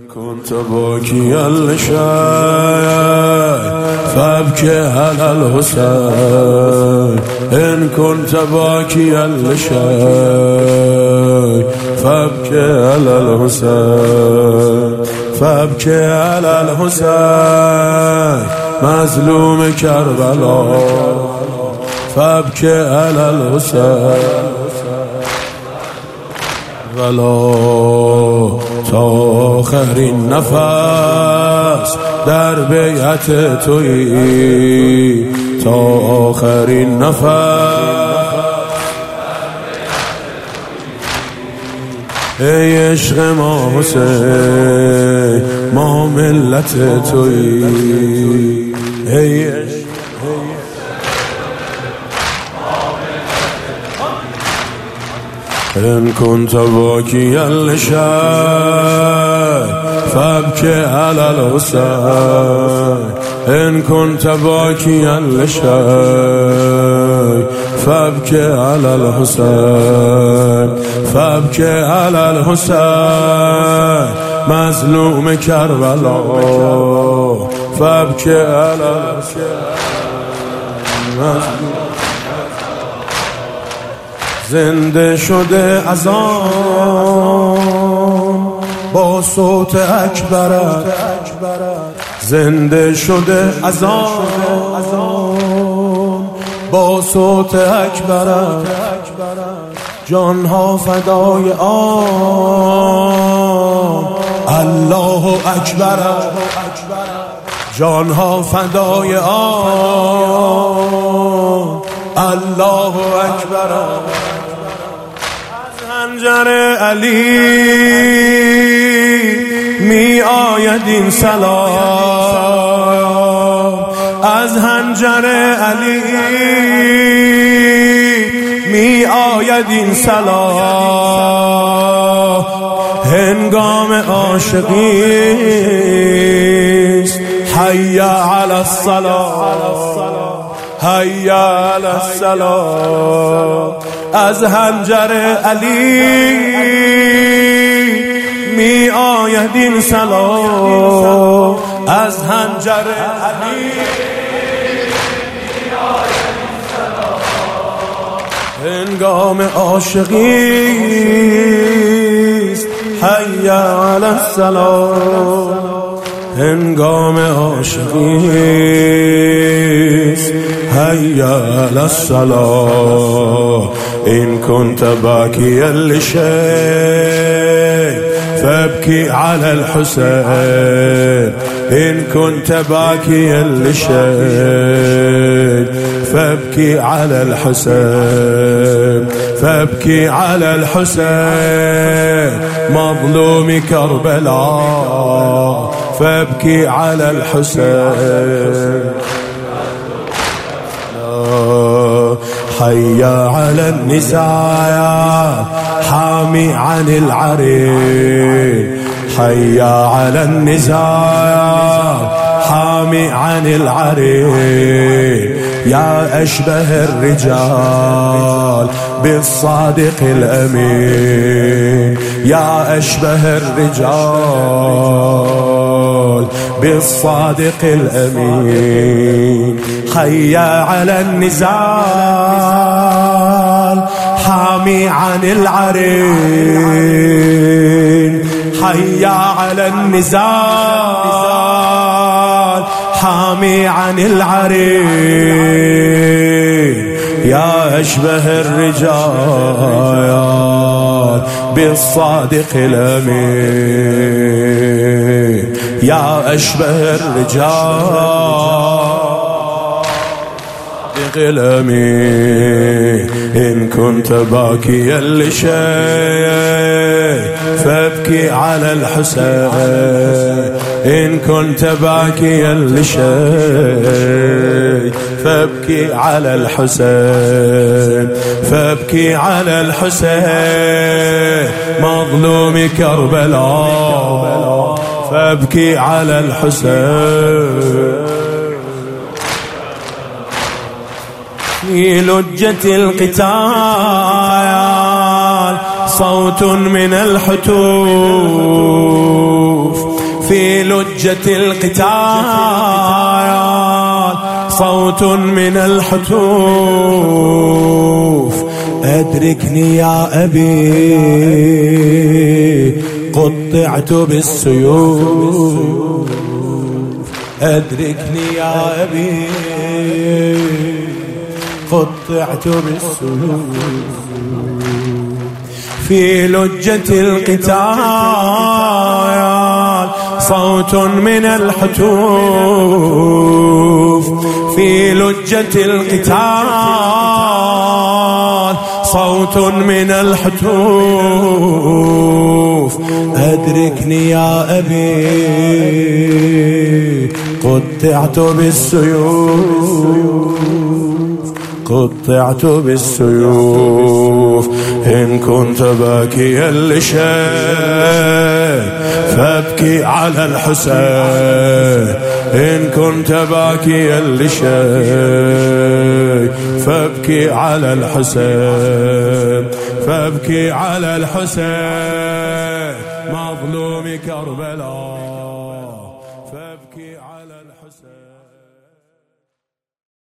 كنت باكيا لشيء فابكي على الحسين. إن كنت باكيا لشيء فابكي على الحسين. فابكي على الحسين مظلوم كربلاء. فابكي على الحسين ولا تا آخرین نفس در بیعت تویی. تا آخرین نفس ای عشق ما حسین ما ملت تویی. ای عشق إن كنت باكيا لشيء فابكي على الحسين. إن كنت باكيا لشيء فابكي على الحسين. فابكي على الحسين مظلوم كربلاء. فابكي على الحسين زنده شده از آن با صوت اکبرت. زنده شده از آن با صوت اکبرت. جانها فدای آن الله اکبرت. جانها فدای آن الله اکبرت. حنجر علی می آید این سلام. از حنجر علی می آید این سلام. هنگام عاشقیست حی علی الصلاة. حی علی الصلاة. از حنجر علی می آید این سلام. از حنجر علی می آید این سلام. هنگام عاشقیست حی علی الصلاة. هنگام عاشقیست حی علی الصلاة. إن كنت باكيا لشيء فابكي على الحسين. إن كنت باكيا لشيء فابكي على الحسين. فابكي على الحسين مظلوم كربلاء. فابكي على الحسين حي على النزاع حامي عن العرين. حي على النزاع حامي عن العرين. يا أشبه الرجال بالصادق الأمين. يا أشبه الرجال بالصادق الأمين. حي على النزال حامي عن العرين. حي على النزال حامي عن العرين. يا أشبه الرجال بالصادق الأمين. يا أشبه الرجال الأمين. إن كنت باكيا لشيء فابكي على الحسين. إن كنت باكيا لشيء فابكي على الحسين. فابكي على الحسين مظلوم كربلاء. فابكي على الحسين في لجة القتال صوت من الحتوف في لجة القتال صوت من الحتوف أدركني يا أبي قطعت بالسيوف أدركني يا أبي قطعت بالسيوف في لجة القتال صوت من الحتوف في لجة القتال صوت من الحتوف أدركني يا أبي قطعت بالسيوف قطعت بالسيوف إن كنت باكيا لشيء فابكي على الحسين إن كنت باكيا لشيء فابكي على الحسين فابكي على الحسين مظلوم كربلاء فابكي على الحسين.